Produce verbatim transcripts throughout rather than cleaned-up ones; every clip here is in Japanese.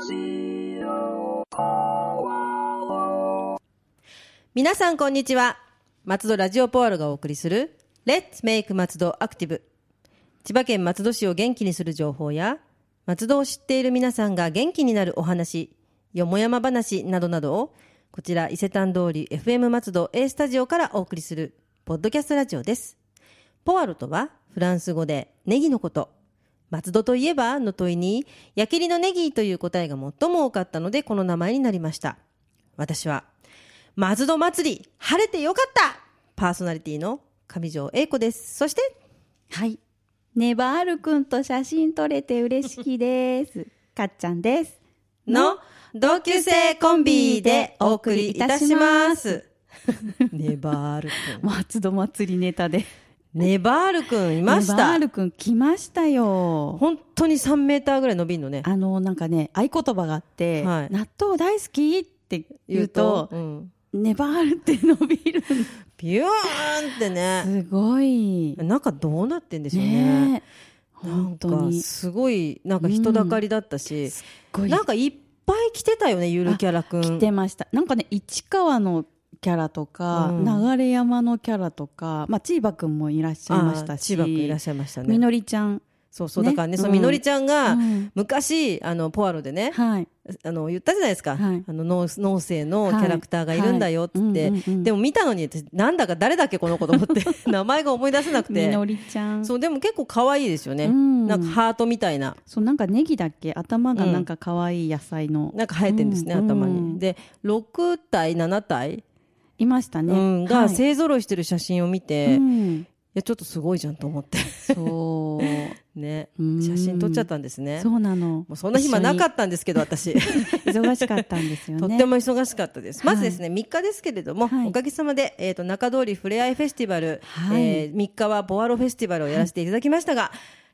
皆さんこんにちは。松戸ラジオポアロがお送りする Let's Make 松戸アクティブ。千葉県松戸市を元気にする情報や松戸を知っている皆さんが元気になるお話、よもやま話などなどをこちら伊勢丹通り エフエム 松戸 A スタジオからお送りするポッドキャストラジオです。ポアロとはフランス語でネギのこと。松戸といえばの問いに焼きりのネギという答えが最も多かったのでこの名前になりました。私は松戸祭り晴れてよかったパーソナリティの上条英子です。そしてはいネバールくんと写真撮れて嬉しきですかっちゃんですの同級生コンビでお送りいたしますネバールくん松戸祭りネタでネバールくんいました。 ネバールくん来ましたよ。 本当にさんメーターぐらい伸びるのね。 あのなんかね合言葉があって、はい、納豆大好きって言うと、うん、ネバールって伸びるピューンってね。 すごい中どうなってんでしょうね。ね本当にすごいなんか人だかりだったし、うん、なんかいっぱい来てたよねゆるキャラくん。 来てました。なんかね市川のキャラとか、うん、流山のキャラとか、まあ、チーバくんもいらっしゃいましたし、 チーバくんいらっしゃいましたね。 みのりちゃんそうそう、ね、だからね、そのみのりちゃんが、うん、昔あのポアロでね、はい、あの言ったじゃないですか、はい、あの 脳, 脳星のキャラクターがいるんだよって言って、でも見たのになんだか誰だっけこの子と思って名前が思い出せなくてみのりちゃんそうでも結構可愛いですよね、うん、なんかハートみたいな。 そうなんかネギだっけ頭がなんか可愛い野菜の、 うん、なんか生えてるんですね、うん、頭に。でろくたいななたいいましたね、 うん、が勢ぞろいしてる写真を見て、はい、いやちょっとすごいじゃんと思ってそうね、写真撮っちゃったんですね。 そうなの。 もうそんな暇なかったんですけど私忙しかったんですよね。 とっても忙しかったです、はい、まずですねみっかですけれども、はい、おかげさまで、えー、と中通りふれあいフェスティバル、はいえー、みっかはポアロフェスティバルをやらせていただきましたが、はい、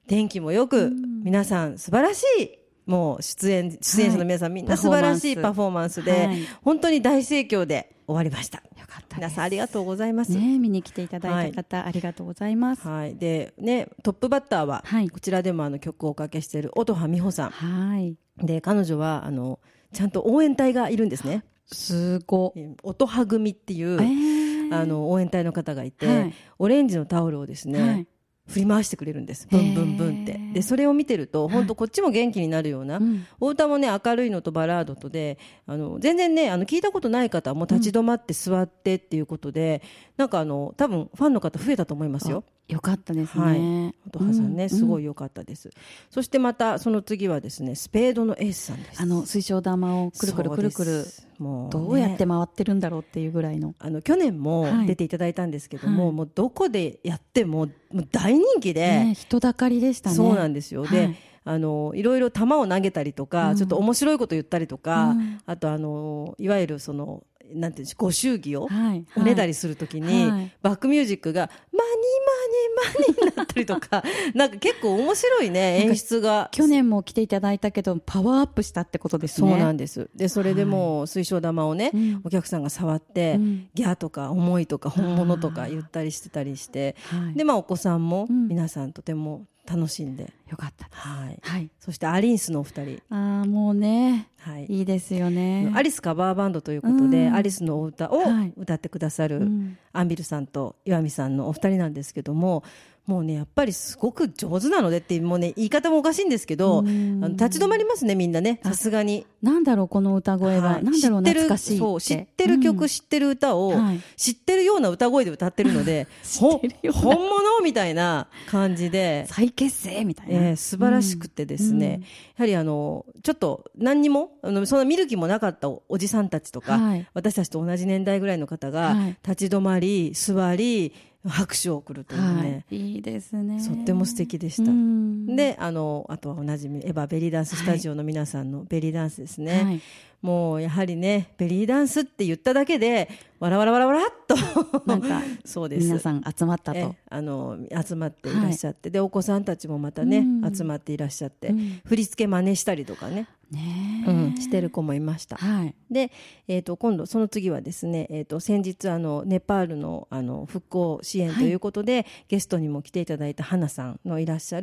天気もよく皆さん素晴らしいもう出演出演者の皆さん、はい、みんな素晴らしいパフォーマンスで、はい、本当に大盛況で終わりました。 よかったです。 皆さんありがとうございます、 ね、見に来ていただいた方、はい、ありがとうございます、 はいでね、トップバッターは、はい、こちらでもあの曲をおかけしている音羽美穂さん、はい、で彼女はあのちゃんと応援隊がいるんですね。 すご音羽組っていう、えー、あの応援隊の方がいて、はい、オレンジのタオルをですね、はい振り回してくれるんです。ブンブンブンって。でそれを見てると本当こっちも元気になるような、はい、お歌もね明るいのとバラードとであの全然ねあの聞いたことない方はもう立ち止まって座ってっていうことで、うん、なんかあの多分ファンの方増えたと思いますよ。 よかったですね。 音羽さんね、うん、すごいよかったです、うん、そしてまたその次はですねスペードのエースさんです。 あの水晶玉をくるくるくるくるもう、ね、どうやって回ってるんだろうっていうぐらいの、 あの去年も出ていただいたんですけども、はい、もうどこでやっても、もう大人気で、 ね、人だかりでしたね。 そうなんですよ、はい、であのいろいろ球を投げたりとか、うん、ちょっと面白いこと言ったりとか、うん、あとあのいわゆるそのなんていうんでしょうご祝儀をおねだりするときに、はい、バックミュージックがマニマニマニになったりとかなんか結構面白いね演出が。 去年も来ていただいたけどパワーアップしたってことですね。 そうなんです。でそれでもう水晶玉をね、はい、お客さんが触って、うん、ギャーとか重いとか本物とか言ったりしてたりして、はい、でまあお子さんも皆さんとても楽しんで、 うん、よかったです、 はいはい、そしてアリンスのお二人、 あもうね、はい、いいですよね。 アリスカバーバンドということで、うん、アリスのお歌を歌ってくださる、はい、アンビルさんと岩見さんのお二人なんですけども、もうねやっぱりすごく上手なのでってもうね言い方もおかしいんですけど、あの立ち止まりますねみんなね。さすがになんだろうこの歌声は、はい、なんだろう懐かしいって。 そう知ってる曲、うん、知ってる歌を、はい、知ってるような歌声で歌ってるのでほ本物みたいな感じで再結成みたいな、 えー、素晴らしくてですね、うん、やはりあのちょっと何にもあのそんな見る気もなかった お, おじさんたちとか、はい、私たちと同じ年代ぐらいの方が立ち止まり座り拍手を送るというね、 はい、いいですね。 とっても素敵でした。で あ, のあとはおなじみエヴァベリーダンススタジオの皆さんのベリーダンスですね、はい、もうやはりねベリーダンスって言っただけでわらわらわらわらっとなんかそうです皆さん集まったとあの集まっていらっしゃって、はい、でお子さんたちもまたね、うん、集まっていらっしゃって、うん、振り付け真似したりとかねね、うん、してる子もいました、はい、で、えー、と今度その次はですね、えー、と先日あのネパール の, あの復興支援ということで、はい、ゲストにも来ていただいた花さんのいらっしゃる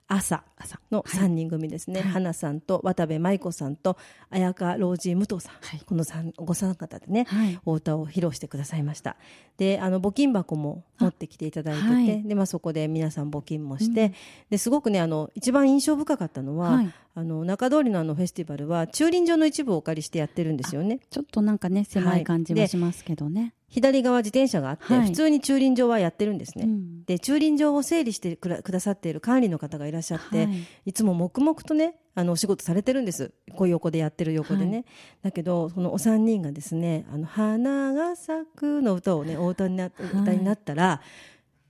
朝のさんにん組ですね、はい、花さんと渡部舞子さんと綾香老人武藤さん、はい、このご三方でね、はい、お歌を披露してくださいました。であの募金箱も持ってきていただいてて、はい、でまあ、そこで皆さん募金もして、うん、ですごくねあの一番印象深かったのは、はい、あの中通りのあのフェスティバルは駐輪場の一部をお借りしてやってるんですよね。 ちょっとなんかね狭い感じはしますけどね、はい、 左側自転車があって、はい、普通に駐輪場はやってるんですね、うん、で駐輪場を整理してくださっている管理の方がいらっしゃって、はい、いつも黙々とねあのお仕事されてるんです。こう横でやってる横でね、はい、だけどそのお三人がですねあの花が咲くの歌をねお歌に な, 歌になったら、はい、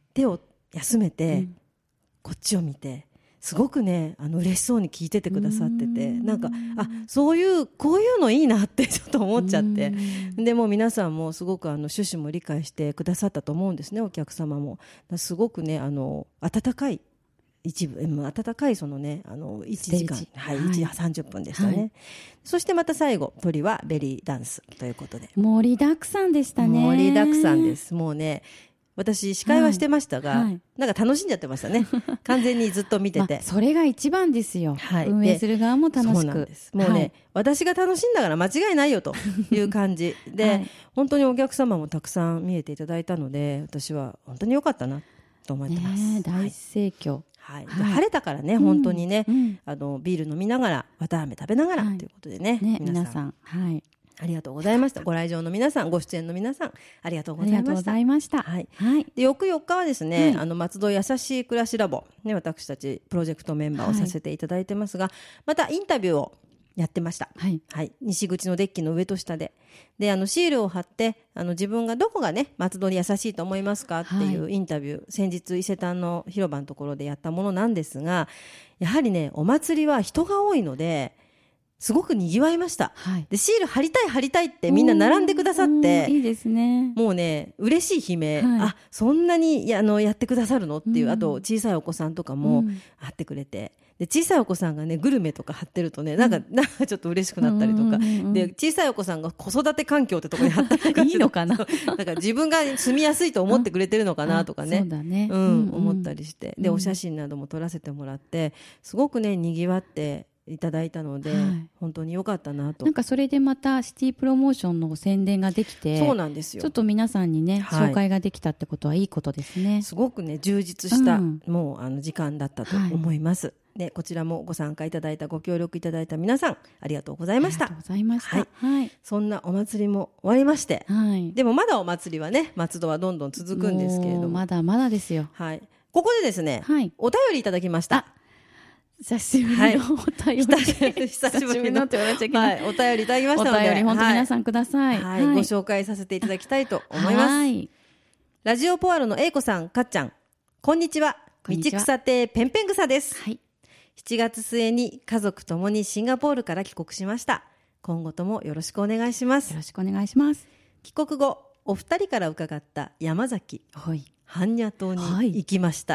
手を休めて、うん、こっちを見てすごくねあの嬉しそうに聞いててくださってて、なんかあそういうこういうのいいなってちょっと思っちゃって、でもう皆さんもすごくあの趣旨も理解してくださったと思うんですね。お客様もすごくねあの温かい一部温かいそのねあのいちじかん、はいはい、いちじさんじゅっぷんでしたね、はい、そしてまた最後鳥はベリーダンスということで盛りだくさんでしたね。 盛りだくさんです。もうね私司会はしてましたが、はいはい、なんか楽しんじゃってましたね完全にずっと見てて、 まあ、それが一番ですよ、はい、運営する側も楽しく。そうなんです。 もうね、はい、私が楽しんだから間違いないよという感じで、はい、本当にお客様もたくさん見えていただいたので私は本当に良かったなと思ってます、 ね、大盛況、 はいはい、晴れたからね、うん、本当にね、うん、あのビール飲みながら綿あめ食べながら、はい、ということで ね, ね皆さん、皆さん、はいありがとうございました。ご来場の皆さん、ご出演の皆さん、ありがとうございました。ありがとうございました。はい。はい、で翌よっかはですね、はい、あの松戸やさしい暮らしラボ、ね、私たちプロジェクトメンバーをさせていただいてますが、はい、またインタビューをやってました。はい。はい、西口のデッキの上と下で、であのシールを貼ってあの自分がどこがね松戸に優しいと思いますかっていうインタビュー、はい、先日伊勢丹の広場のところでやったものなんですが、やはりねお祭りは人が多いのですごくにぎわいました、はい、でシール貼りたい貼りたいってみんな並んでくださって、 いいですね。 もうね嬉しい悲鳴、はい、あそんなに や, あのやってくださるのっていう、あと小さいお子さんとかも貼ってくれて、で小さいお子さんがねグルメとか貼ってるとねなんか、うん、なんかちょっと嬉しくなったりとか、うんうんうん、で小さいお子さんが子育て環境ってところに貼ったりとかいいのかななんか自分が住みやすいと思ってくれてるのかなとかね、 そうだね、 うんうん、思ったりして、でお写真なども撮らせてもらってすごくねにぎわっていただいたので、はい、本当に良かったなと。 なんかそれでまたシティプロモーションの宣伝ができて、 そうなんですよ。 ちょっと皆さんにね、はい、紹介ができたってことはいいことですね。 すごくね充実した、うん、もうあの時間だったと思います、はい、でこちらもご参加いただいたご協力いただいた皆さんありがとうございました。 ありがとうございました、 はいはい、そんなお祭りも終わりまして、はい、でもまだお祭りはね松戸はどんどん続くんですけれども、 まだまだですよ、 はい、ここでですね、はい、お便りいただきました。 久しぶりのお便り、はい、 久しぶりのって言われちゃいけない、はい、お便りいただきましたので、 お便り本当皆さんください、 はいはい、ご紹介させていただきたいと思います、はい、ラジオポアロの英子さん、かっちゃん、こんにちは。道草亭ペンペン草です、はい、しちがつ末に家族ともにシンガポールから帰国しました。今後ともよろしくお願いします。 よろしくお願いします。 帰国後お二人から伺った山崎、はい、般若島に行きました、はい、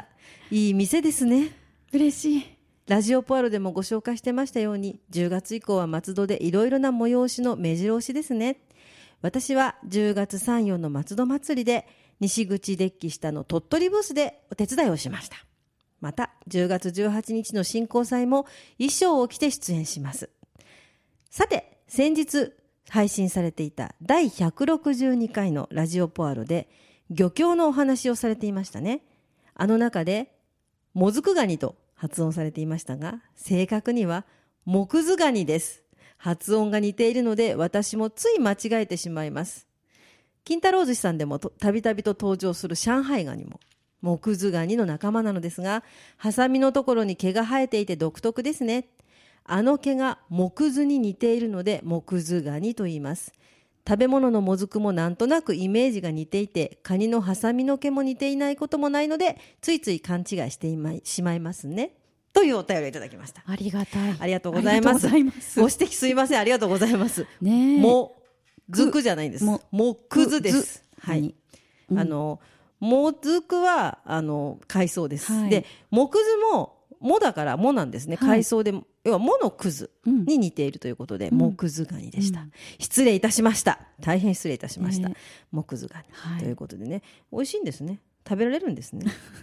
いい店ですね。 嬉しい。 ラジオポアロでもご紹介してましたようにじゅうがつ以降は松戸でいろいろな催しの目白押しですね。私はじゅうがつさん、よっかの松戸祭りで西口デッキ下の鳥取ブースでお手伝いをしました。またじゅうがつじゅうはちにちの振興祭も衣装を着て出演します。さて先日配信されていただいひゃくろくじゅうにかいのラジオポアロで漁協のお話をされていましたね。あの中でもずくガニと発音されていましたが、正確には木図ガニです。発音が似ているので私もつい間違えてしまいます。金太郎寿司さんでもたびたびと登場する上海ガニも木図ガニの仲間なのですが、ハサミのところに毛が生えていて独特ですね。あの毛が木図に似ているので木図ガニと言います。食べ物のもずくもなんとなくイメージが似ていて、カニのハサミの毛も似ていないこともないのでついつい勘違いしてしまいますね、というお便りをいただきました。 ありがたい。 ありがとうございます。ご指摘すいません、ありがとうございます。ね、もずくじゃないんです。もくずです。はい。うん、あのもずくはあの海藻です。はい、で木図ももだからもなんですね。海藻で、はい、要はものくずに似ているということで、うん、木図ガニでした、うん。失礼いたしました。大変失礼いたしました。えー、木図ガニ、はい、ということでね、美味しいんですね。食べられるんですね。う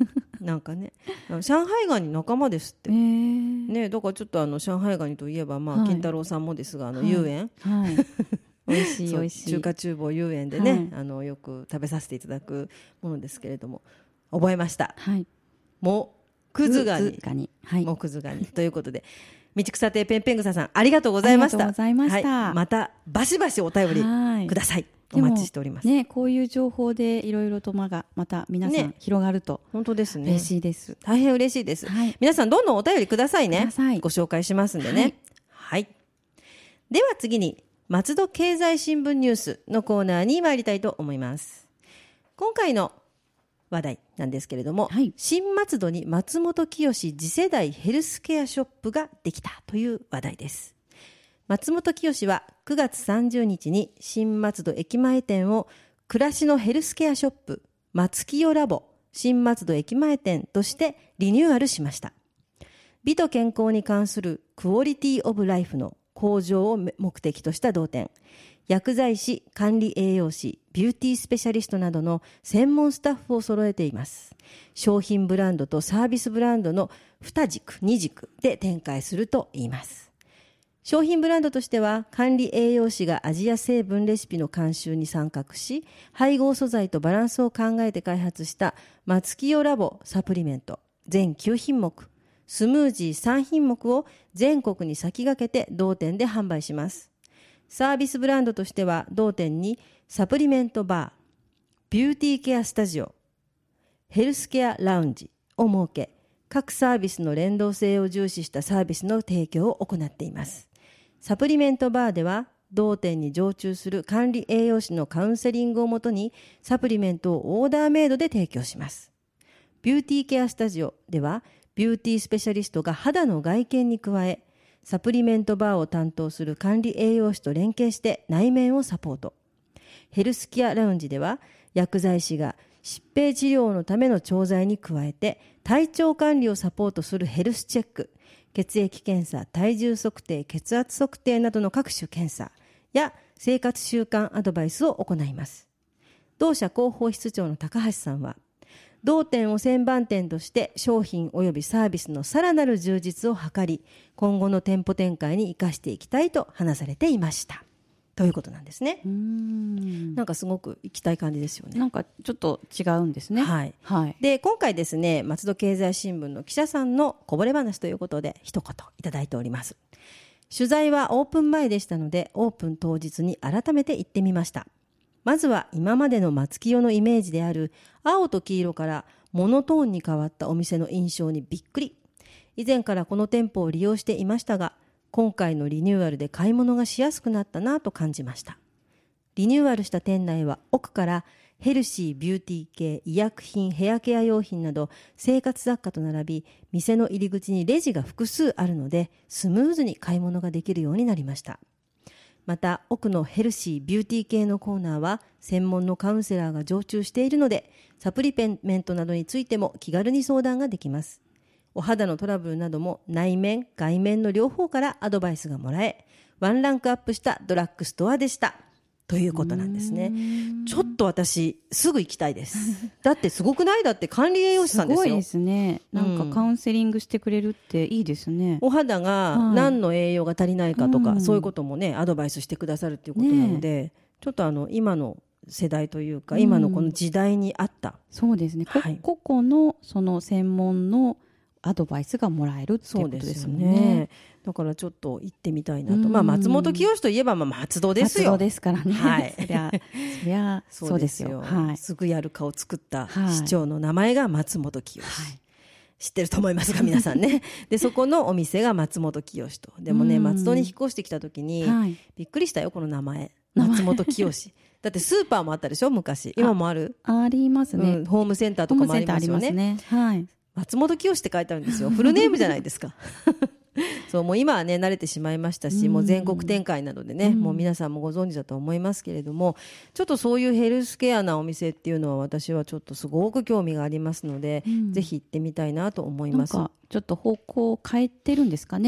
なんかね、上海ガニ仲間ですって、 えーね、だからちょっとあの上海ガニといえば、まあ、 はい、 金太郎さんもですが、あの遊園、 はいはい、美味しい美味しい中華厨房遊園でね、 はい、 あのよく食べさせていただくものですけれども、覚えました、 はい、 もくずガニ、 はい、 もくずガニということで、道草亭ペンペングサさんありがとうございました。 ありがとうございました、 はい、またバシバシお便りください。お待ちしております。 ね、こういう情報でいろいろとまがまた皆さん広がると、ね、 本当ですね、 嬉しいです。 大変嬉しいです、 はい、 皆さんどんどんお便りくださいね。 ください。 ご紹介しますんでね。はい、はい、では次に松戸経済新聞ニュースのコーナーに参りたいと思います。今回の話題なんですけれども、はい、新松戸に松本清次世代ヘルスケアショップができたという話題です。松本清はくがつさんじゅうにちに新松戸駅前店を暮らしのヘルスケアショップ松清ラボ新松戸駅前店としてリニューアルしました。美と健康に関するクオリティオブライフの向上を目的とした同店、薬剤師、管理栄養士、ビューティースペシャリストなどの専門スタッフを揃えています。商品ブランドとサービスブランドのに軸、に軸で展開するといいます。商品ブランドとしては、管理栄養士が味や成分レシピの監修に参画し、配合素材とバランスを考えて開発した松清ラボサプリメント全きゅうひんもく、スムージーさんひんもくを全国に先駆けて同店で販売します。サービスブランドとしては同店にサプリメントバー、ビューティーケアスタジオ、ヘルスケアラウンジを設け、各サービスの連動性を重視したサービスの提供を行っています。サプリメントバーでは同店に常駐する管理栄養士のカウンセリングをもとにサプリメントをオーダーメイドで提供します。ビューティーケアスタジオではビューティースペシャリストが肌の外見に加え、サプリメントバーを担当する管理栄養士と連携して内面をサポート。ヘルスケアラウンジでは薬剤師が疾病治療のための調剤に加えて体調管理をサポートするヘルスチェック、血液検査、体重測定、血圧測定などの各種検査や生活習慣アドバイスを行います。同社広報室長の高橋さんは、同店を専番店として商品及びサービスのさらなる充実を図り、今後の店舗展開に生かしていきたいと話されていました。ということなんですね。うーん、なんかすごく行きたい感じですよね。 なんかちょっと違うんですね。 はい。はい、で、今回ですね、松戸経済新聞の記者さんのこぼれ話ということで一言いただいております。取材はオープン前でしたので、オープン当日に改めて行ってみました。まずは今までの松清のイメージである青と黄色からモノトーンに変わったお店の印象にびっくり。以前からこの店舗を利用していましたが、今回のリニューアルで買い物がしやすくなったなと感じました。リニューアルした店内は奥からヘルシー、ビューティー系、医薬品、ヘアケア用品など生活雑貨と並び、店の入り口にレジが複数あるのでスムーズに買い物ができるようになりました。また奥のヘルシー、ビューティー系のコーナーは専門のカウンセラーが常駐しているので、サプリメントなどについても気軽に相談ができます。お肌のトラブルなども内面、外面の両方からアドバイスがもらえ、ワンランクアップしたドラッグストアでした。ということなんですね。ちょっと私すぐ行きたいです。だってすごくない？だって管理栄養士さんですよ。 すごいですね。なんかカウンセリングしてくれるっていいですね。 お肌が何の栄養が足りないかとか、はい、そういうこともねアドバイスしてくださるっていうことなので、ね、ちょっとあの今の世代というか、うん、今のこの時代に合った、 そうですね、はい、個々のその専門のアドバイスがもらえるっていうことですよね。そうですよね。 だからちょっと行ってみたいなと。まあ松本清といえばまあ松戸ですよ。 松戸ですからね。はい。そりゃそりゃそうですよ。 はい。すぐやるかを作った市長の名前が松本清。はい。知ってると思いますが皆さんね。でそこのお店が松本清と。でもね松戸に引っ越してきた時に、はい、びっくりしたよこの名前。松本清。だってスーパーもあったでしょ昔。今もある？ あ、ありますね、 うん。ホームセンターとかもありますよね。ホームセンターありますね。はい。松本清って書いてあるんですよ。フルネームじゃないですか。そうもう今はね慣れてしまいましたし、もう全国展開などでね、もう皆さんもご存知だと思いますけれども、ちょっとそういうヘルスケアなお店っていうのは私はちょっとすごく興味がありますので、うん、ぜひ行ってみたいなと思います。 なんかちょっと方向を変えてるんですかね。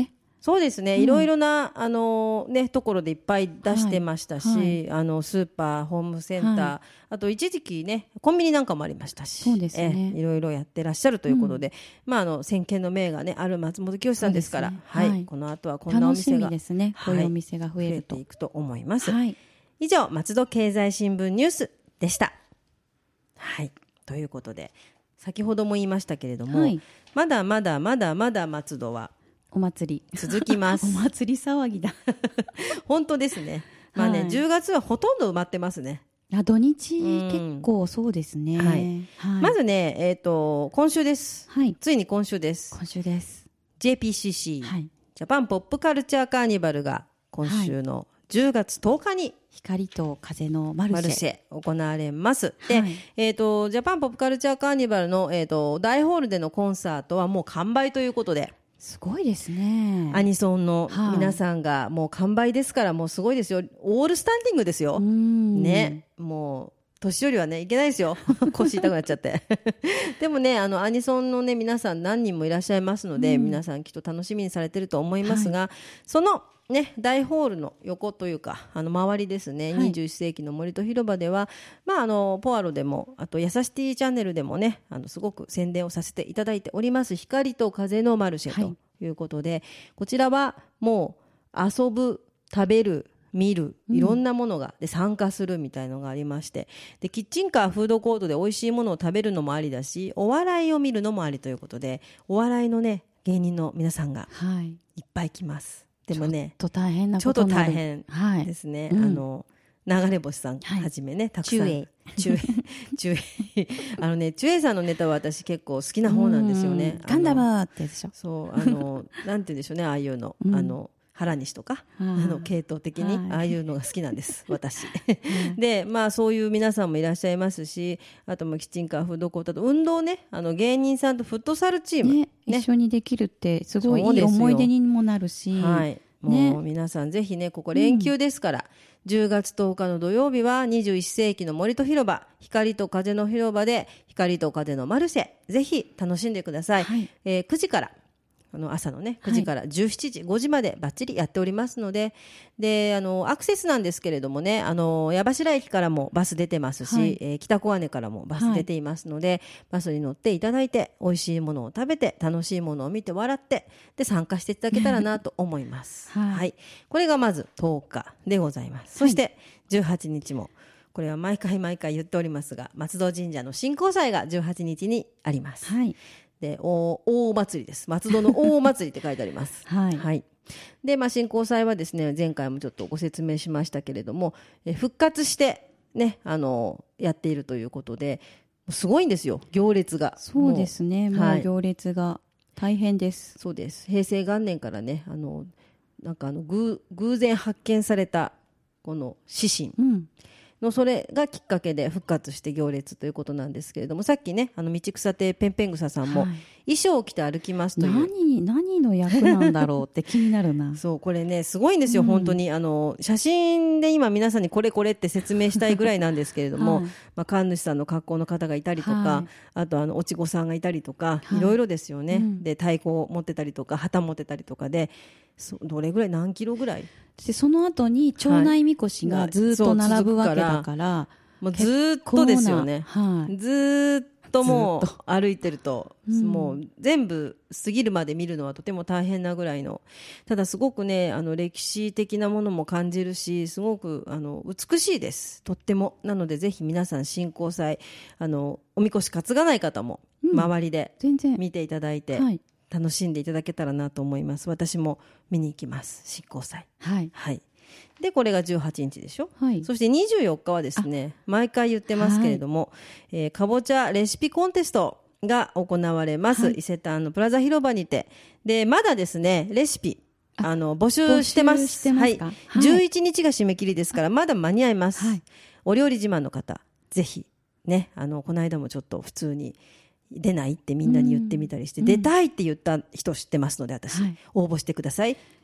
そうですね、 うん、 いろいろなあの、ね、ところでいっぱい出してましたし、 はいはい、 あのスーパー、ホームセンター、はい、あと一時期ねコンビニなんかもありましたし、 そうですね、 えいろいろやってらっしゃるということで、うん、まあ、あの先見の明が、ね、ある松本清さんですから、ね、はいはい、この後はこんなお店が、 ですね、こういうお店が増えると、 増えていくと思います、 はい、 以上松戸経済新聞ニュースでした。はい、ということで先ほども言いましたけれども、はい、まだまだまだまだ松戸はお祭り続きますお祭り騒ぎだ本当ですね、まあね、はい、じゅうがつはほとんど埋まってますね。 あ、土日結構そうですね、 はいはい、まずね、えーと、今週です、はい、ついに今週です今週ですジェーピーシーシー、はい、ジャパンポップカルチャーカーニバルが今週のじゅうがつとおかに光と風のマルシェ、 マルシェ行われます、はい、で、えーと、ジャパンポップカルチャーカーニバルの、えーと、大ホールでのコンサートはもう完売ということで、 すごいですね。 アニソンの皆さんがもう完売ですから、もうすごいですよ。オールスタンディングですよ。ね、もう年寄りはねいけないですよ。腰痛くなっちゃってでもね、あのアニソンのね皆さん何人もいらっしゃいますので、皆さんきっと楽しみにされてると思いますが、はい、そのね、大ホールの横というかあの周りですね、はい、にじゅういっ世紀の森と広場では、まあ、あのポアロでもあとやさしティチャンネルでもね、あのすごく宣伝をさせていただいております光と風のマルシェということで、はい、こちらはもう遊ぶ、食べる、見る、いろんなものが、うん、で参加するみたいのがありまして、でキッチンカー、フードコートで美味しいものを食べるのもありだし、お笑いを見るのもありということで、お笑いのね芸人の皆さんがいっぱい来ます、はい、でもねちょっと大変なことになる、 ちょっと大変ですね、はい、うん、あの流れ星さんはじめね、はい、たくさん中中中あのね中英さんのネタは私結構好きな方なんですよね。 ガンダムってでしょ。 そうあのなんて言うんでしょうね、ああいうの、うん、あの原西とかあの系統的に、はい、ああいうのが好きなんです私で、まあそういう皆さんもいらっしゃいますし、あともキッチンカー、フードコートと運動ね、あの芸人さんとフットサルチーム、ねね、一緒にできるってすごいいい思い出にもなるし、 はい、もう皆さんぜひね、ここ連休ですから、うん、じゅうがつとおかの土曜日はにじゅういっ世紀の森と広場、光と風の広場で光と風のマルシェ、ぜひ楽しんでください、はい、えー、くじからあの朝のねくじからじゅうしちじ、ごじまでバッチリやっておりますので、であのアクセスなんですけれどもね、あの矢柱駅からもバス出てますし、はい、えー、北小金からもバス出ていますので、はい、バスに乗っていただいて美味しいものを食べて楽しいものを見て笑ってで参加していただけたらなと思います、はいはい、これがまずとおかでございます、はい、そしてじゅうはちにちもこれは毎回毎回言っておりますが、松戸神社の神幸祭がじゅうはちにちにあります、はい、で 大, 大祭りです。松戸の大祭りって書いてあります、はいはい、で、まあ、神幸祭はですね、前回もちょっとご説明しましたけれども、え復活して、ね、あのやっているということですごいんですよ、行列が。 そうですね、もう、もう行列が大変です、 はい、そうです。平成元年からね、あのなんかあの 偶, 偶然発見されたこの指針、うんのそれがきっかけで復活して行列ということなんですけれども、さっきね、あの道草亭ペンペングサさんも、はい、衣装を着て歩きますという、 何何の役なんだろうって気になるなそうこれねすごいんですよ、うん、本当にあの写真で今皆さんにこれこれって説明したいぐらいなんですけれども、はい、まあ、神主さんの格好の方がいたりとか、はい、あとあのおちごさんがいたりとか、はい、いろいろですよね、うん、で太鼓を持ってたりとか旗持ってたりとかで、そどれぐらい何キロぐらいで、その後に町内みこしがずっと並ぶわけだから、はい、 もうずっとですよね、はい、ずっともう歩いてると、うん、もう全部過ぎるまで見るのはとても大変なぐらいの、ただすごくね、あの歴史的なものも感じるし、すごくあの美しいです、とっても。なのでぜひ皆さん神幸祭、あのおみこし担がない方も周りで見ていただいて、うん、はい、楽しんでいただけたらなと思います。私も見に行きます、神幸祭、はいはい、でこれがじゅうはちにちでしょ、はい、そしてにじゅうよっかはですね、毎回言ってますけれども、はい、えー、かぼちゃレシピコンテストが行われます、はい、伊勢丹のプラザ広場にて、でまだですねレシピあの募集してます。 してますか？はい、 じゅういちにちが締め切りですからまだ間に合います、はい、お料理自慢の方ぜひね、あのこの間もちょっと普通に出ないってみんなに言ってみたりして、うん、出たいって言った人知ってますので私、はい、応募してください。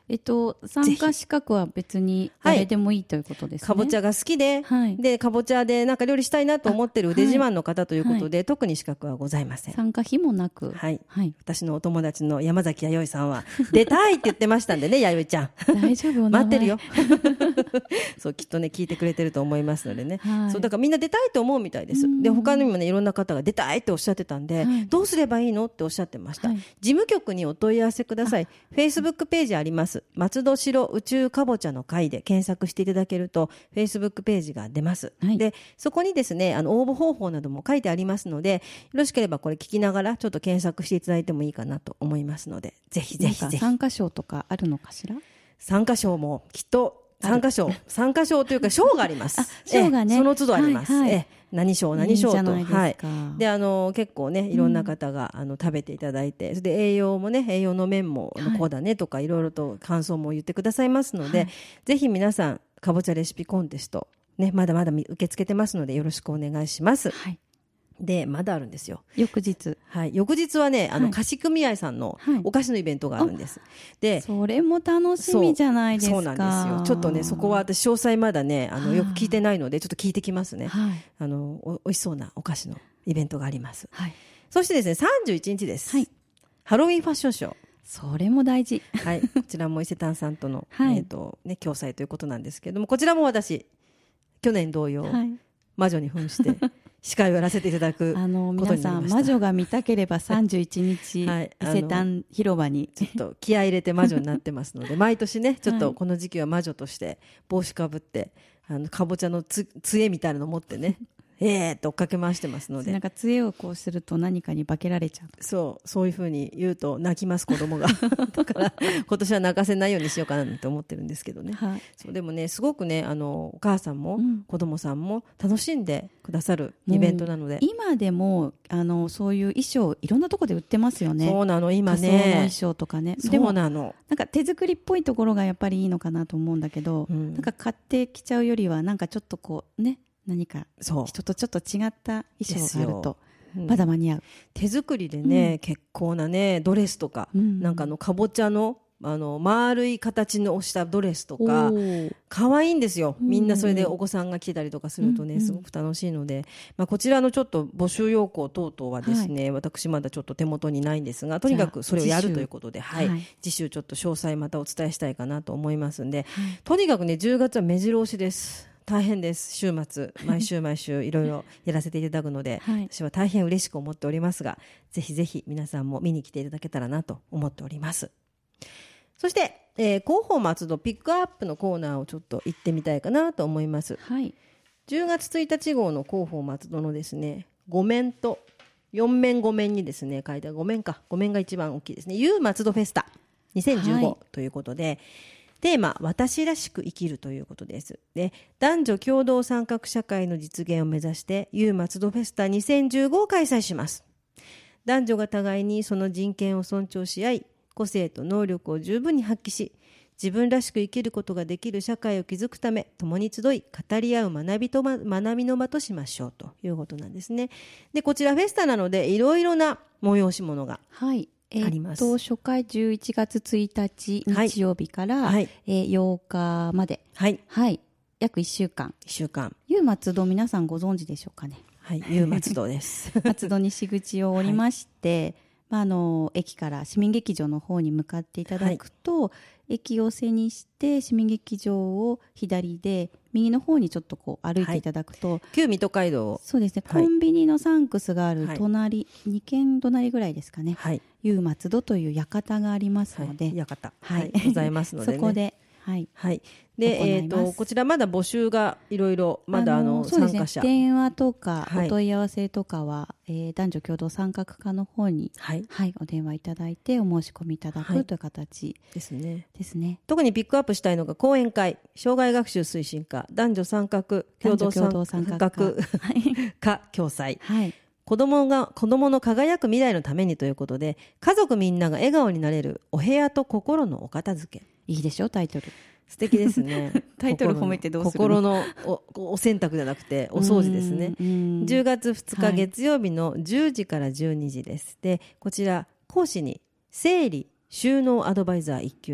えっと、参加資格は別に誰でもいいということですね。 かぼちゃが好きで、はい、でかぼちゃでなんか料理したいなと思ってる腕自慢の方ということで、はい、特に資格はございません。 参加費もなく、 はいはい、私のお友達の山崎弥生さんは出たいって言ってましたんでね弥生ちゃん大丈夫待ってるよそうきっとね聞いてくれてると思いますのでね、はい、そうだからみんな出たいと思うみたいです。で他にもねいろんな方が出たいっておっしゃってたんで、はい、どうすればいいのっておっしゃってました、はい、事務局にお問い合わせください。フェイスブックページあります。松戸城宇宙かぼちゃの会で検索していただけるとフェイスブックページが出ます、はい、でそこにですねあの応募方法なども書いてありますので、よろしければこれ聞きながらちょっと検索していただいてもいいかなと思いますので、ぜひぜひぜひ。 参加賞とかあるのかしら。 参加賞もきっと参加賞参加賞というか賞があります。 賞がね、 その都度あります、はいはい、え何賞何賞と、 いいんじゃないですか。はい、 であの結構ねいろんな方が、うん、あの食べていただいて、それで栄養もね栄養の面も、はい、こうだねとかいろいろと感想も言ってくださいますので、はい、ぜひ皆さんかぼちゃレシピコンテスト、ね、まだまだ受け付けてますのでよろしくお願いします、はい。でまだあるんですよ翌日、 はい、翌日はねあの、はい、菓子組合さんのお菓子のイベントがあるんです、はい、でそれも楽しみじゃないですか。 そうなんですよ。ちょっとねそこは私詳細まだねあのよく聞いてないのでちょっと聞いてきますね、はい、あのおおいしそうなお菓子のイベントがあります、はい、そしてですねさんじゅういちにちです、はい、ハロウィンファッションショー。 それも大事、 はい、こちらも伊勢丹さんとの、はいえーとね、共催ということなんですけれども、こちらも私去年同様、はい、魔女に扮して司会をやらせていただくことになりました。 あの皆さん魔女が見たければさんじゅういちにち、はい、伊勢丹広場にちょっと気合い入れて魔女になってますので毎年ねちょっとこの時期は魔女として帽子かぶってあのかぼちゃのつ杖みたいなの持ってねえーっと追っかけ回してますので、 なんか杖をこうすると何かに化けられちゃう。 そうそういう風に言うと泣きます子供がだから今年は泣かせないようにしようかなと思ってるんですけどね、はい、そうでもねすごくねあのお母さんも子供さんも楽しんでくださるイベントなので、 今でもあのそういう衣装いろんなところで売ってますよね。 そうなの今ね仮装の衣装とかね。 そうなの。 なんか手作りっぽいところがやっぱりいいのかなと思うんだけど、うん、なんか買ってきちゃうよりはなんかちょっとこうね何か人とちょっと違った衣装があるとまだ間に合う、うん、 手作りでね、うん、結構なねドレスとか、うん、なんかあのかぼちゃのあの丸い形のしたドレスとか可愛いんですよ。みんなそれでお子さんが来てたりとかするとね、うん、すごく楽しいので、まあ、こちらのちょっと募集要項等々はですね、はい、私まだちょっと手元にないんですが、とにかくそれをやるということで、はいはい、次週ちょっと詳細またお伝えしたいかなと思いますんで、はい、とにかくねじゅうがつは目白押しです。大変です。週末毎週毎週いろいろやらせていただくので、はい、私は大変嬉しく思っておりますが、ぜひぜひ皆さんも見に来ていただけたらなと思っております。そして、えー、広報松戸ピックアップのコーナーをちょっと行ってみたいかなと思います、はい、じゅうがつついたち号の広報松戸のですねご面とよん面ご面にですね書いてあるご面かご面が一番大きいですね。 ユー 松戸フェスタにせんじゅうご、はい、ということでテーマ私らしく生きるということです。で男女共同参画社会の実現を目指して ユー 松戸フェスタにせんじゅうごを開催します。男女が互いにその人権を尊重し合い個性と能力を十分に発揮し自分らしく生きることができる社会を築くため共に集い語り合う学びと、ま、学びの場としましょうということなんですね。でこちらフェスタなのでいろいろな催し物がはいえー、と初回じゅういちがつついたち日曜日から、はいえー、ようかまで、はいはい、約いっしゅうかんいっしゅうかんユー 松戸皆さんご存知でしょうかね。 はい、ユー 松戸です松戸西口を降りまして、はいまあ、あの駅から市民劇場の方に向かっていただくと、はい、駅を背にして市民劇場を左で右の方にちょっとこう歩いていただくと、はい、 旧水戸街道をそうですね、はい、コンビニのサンクスがある隣、はい、に軒隣ぐらいですかね、はい、ユー 松戸という館がありますので、 はい、館、はい、ございますので、ね、 そこではい、 はい、で、えー、とこちらまだ募集がいろいろまだあの参加者、 ね、電話とかお問い合わせとかは、はいえー、男女共同参画課の方に、はいはい、お電話いただいてお申し込みいただく、はい、という形ですね。ですね。 特にピックアップしたいのが講演会障害学習推進課男女参画共同参画課共催、はい、子どもが子どもの輝く未来のためにということで家族みんなが笑顔になれるお部屋と心のお片付け。 いいでしょタイトル。 素敵ですねタイトル褒めてどうするの。 心の お, お洗濯じゃなくてお掃除ですね。じゅうがつふつか月曜日のじゅうじからじゅうにじです。でこちら講師に整理収納アドバイザーいっ級の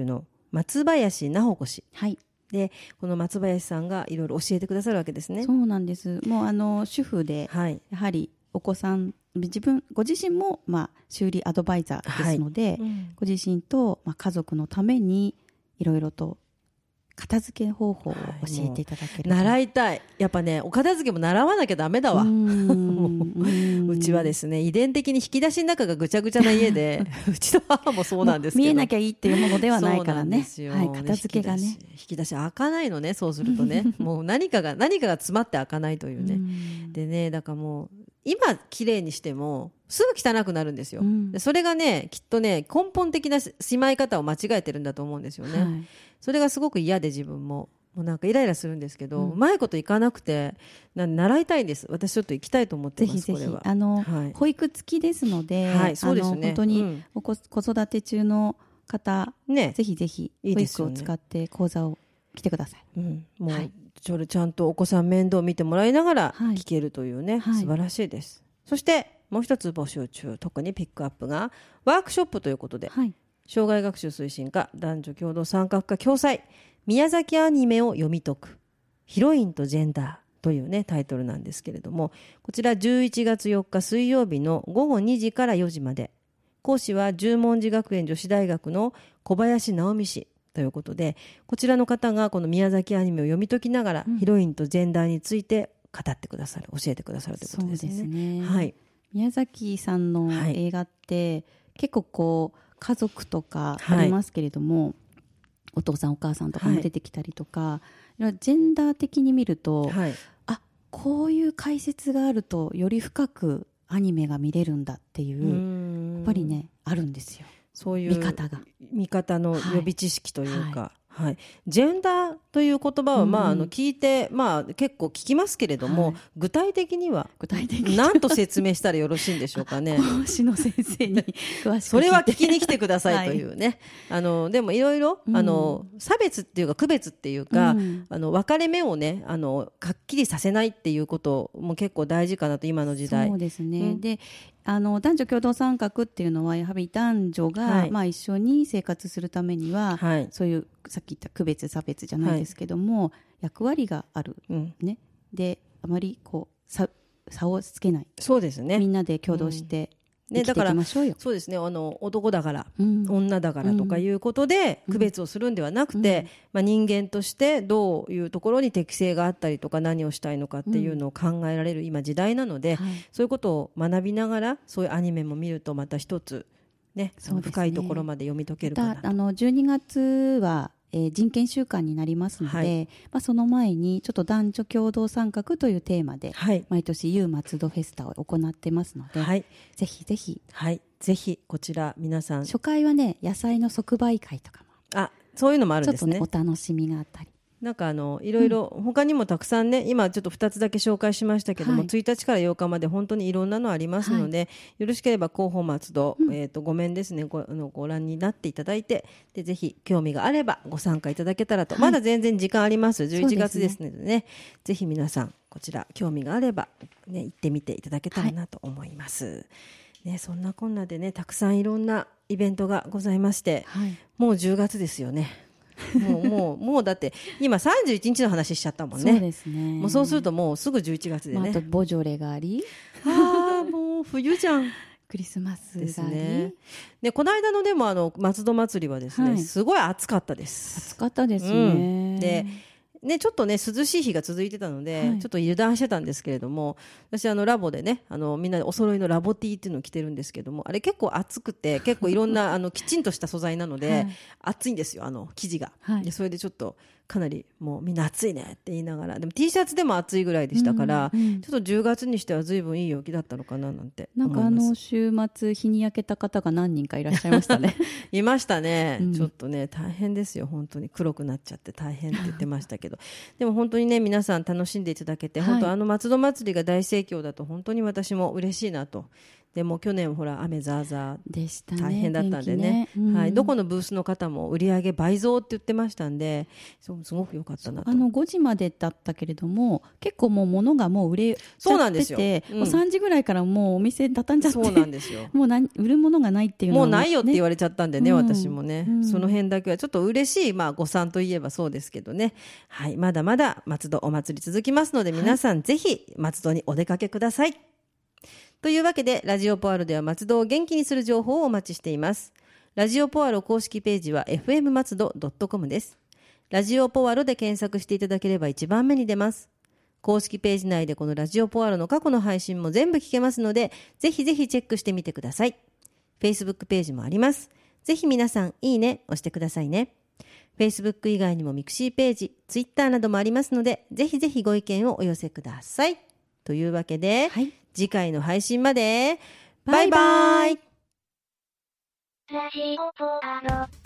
松林直子氏、 はい、 でこの松林さんがいろいろ教えてくださるわけですね。 そうなんです。もうあの主婦で、はい、やはりお子さん自分ご自身も、まあ、修理アドバイザーですので、はいうん、ご自身と、まあ、家族のためにいろいろと片付け方法を教えていただける、 はい、習いたい。やっぱねお片付けも習わなきゃダメだわ。う, うちはですね遺伝的に引き出しの中がぐちゃぐちゃな家でうちの母もそうなんですけど見えなきゃいいっていうものではないからね。はい、片付けがね引き出し開かないのね。そうするとねもう何かが何かが詰まって開かないというね。うでねだからもう今きれいにしてもすぐ汚くなるんですよ、うん、でそれがねきっとね根本的なしまい方を間違えてるんだと思うんですよね、はい、それがすごく嫌で自分ももうなんかイライラするんですけど、うん、うまいこといかなくてな習いたいんです。私ちょっと行きたいと思ってます。 ぜひぜひこれはあの、はい、保育付きですので、 はい、そうですね、 あの本当にお子、うん、子育て中の方、ね、ぜひぜひ保育を使って講座を来てください。 うん、もう、はい、ちょちゃんとお子さん面倒見てもらいながら聞けるというね、はい、素晴らしいです、はい、そしてもう一つ募集中、特にピックアップがワークショップということで、はい、障害学習推進課男女共同参画課共催宮崎アニメを読み解くヒロインとジェンダーというねタイトルなんですけれども、こちらじゅういちがつよっか水曜日のごごにじからよじまで、講師は十文字学園女子大学の小林直美氏ということで、こちらの方がこの宮崎アニメを読み解きながら、うん、ヒロインとジェンダーについて語ってくださる、教えてくださるということですね。 そうですね、 はい、 宮崎さんの映画って、はい、結構こう家族とかありますけれども、はい、お父さんお母さんとかも出てきたりとか、はい、ジェンダー的に見ると、はい、あこういう解説があるとより深くアニメが見れるんだっていう、うやっぱりねあるんですよ。そういう見方が見方の予備知識というか、はいはいはい、ジェンダーという言葉は、まあ、あの聞いて、まあ、結構聞きますけれども、はい、具体的には具体的に何と説明したらよろしいんでしょうかね。 講師の先生に詳しくそれは聞きに来てくださいというね、はい、あのでもいろいろ、うん、あの差別っていうか区別っていうか、うん、あの分かれ目をねあのはっきりさせないっていうことも結構大事かなと今の時代。 そうですね、うん、であの男女共同参画っていうのはやはり男女が、はいまあ、一緒に生活するためには、はい、そういうさっき言った区別差別じゃないですけども、はい、役割がある、うんね、であまりこう 差, 差をつけない。 そうですね、 みんなで共同して生きていきましょうよ、 ね、だからそうですね、あの男だから、うん、女だからとかいうことで区別をするんではなくて、うんまあ、人間としてどういうところに適性があったりとか何をしたいのかっていうのを考えられる今時代なので、うんはい、そういうことを学びながらそういうアニメも見るとまた一つ、ね、その深いところまで読み解けるかなと。 またあのじゅうにがつはえー、人権週間になりますので、はいまあ、その前にちょっと男女共同参画というテーマで、はい、毎年 ユー 松戸フェスタを行ってますので、はい、ぜひぜひ、 はい、ぜひこちら皆さん初回はね野菜の即売会とかもあそういうのもあるんですね。 ちょっとねお楽しみがあったりなんかあのいろいろ他にもたくさんね、うん、今ちょっとふたつだけ紹介しましたけども、はい、ついたちからようかまで本当にいろんなのありますので、はい、よろしければ広報松戸、うんえー、とごめんですね ご, のご覧になっていただいてでぜひ興味があればご参加いただけたらと、はい、まだ全然時間ありますじゅういちがつですので ね, でねぜひ皆さんこちら興味があれば、ね、行ってみていただけたらなと思います、はいね、そんなこんなでねたくさんいろんなイベントがございまして、はい、もうじゅうがつですよね。もうもうもうだって今さんじゅういちにちの話しちゃったもんね。 そうですね。 もうそうするともうすぐじゅういちがつでね、まあ、 あとボジョレがありあもう冬じゃんクリスマスがありですね。でこの間のでもあの松戸祭りはですね、はい、すごい暑かったです。 暑かったですね、 うん、でね、ちょっとね涼しい日が続いてたので、はい、ちょっと油断してたんですけれども私あのラボでねあのみんなでお揃いのラボ T っていうのを着てるんですけどもあれ結構暑くて結構いろんなあのきちんとした素材なので、はい、暑いんですよあの生地が、はい、でそれでちょっとかなりもうみんな暑いねって言いながらでも T シャツでも暑いぐらいでしたから、うんうん、ちょっとじゅうがつにしては随分いい陽気だったのかななんて思います。 なんかあの週末日に焼けた方が何人かいらっしゃいましたねいましたね、うん、ちょっとね大変ですよ本当に黒くなっちゃって大変って言ってましたけどでも本当にね皆さん楽しんでいただけて、はい、本当あの松戸祭りが大盛況だと本当に私も嬉しいなとでも去年ほら雨ザーザーでしたね、 大変だったんでね、 天気ね、うん、 はい、どこのブースの方も売り上げ倍増って言ってましたんで、そうすごく良かったなと。 あのごじまでだったけれども結構もう物がもう売れちゃってて、 そうなんですよ、うん、 もうさんじぐらいからもうお店畳んじゃって、 そうなんですよもう何売るものがないっていうのは、ね、 もうないよって言われちゃったんでね、うん、私もね、 うん、 その辺だけはちょっと嬉しい、まあ、誤算といえばそうですけどね、はい、まだまだ松戸お祭り続きますので、皆さんぜひ松戸にお出かけください。というわけでラジオポアロでは松戸を元気にする情報をお待ちしています。ラジオポアロ公式ページは エフエム 松戸 ドットコム です。ラジオポアロで検索していただければ一番目に出ます。公式ページ内でこのラジオポアロの過去の配信も全部聞けますので、ぜひぜひチェックしてみてください。Facebook ページもあります。ぜひ皆さんいいね押してくださいね。Facebook 以外にもミクシーページ、Twitter などもありますので、ぜひぜひご意見をお寄せください。というわけで、はい、次回の配信までバイバイ。 ラジオポアロ。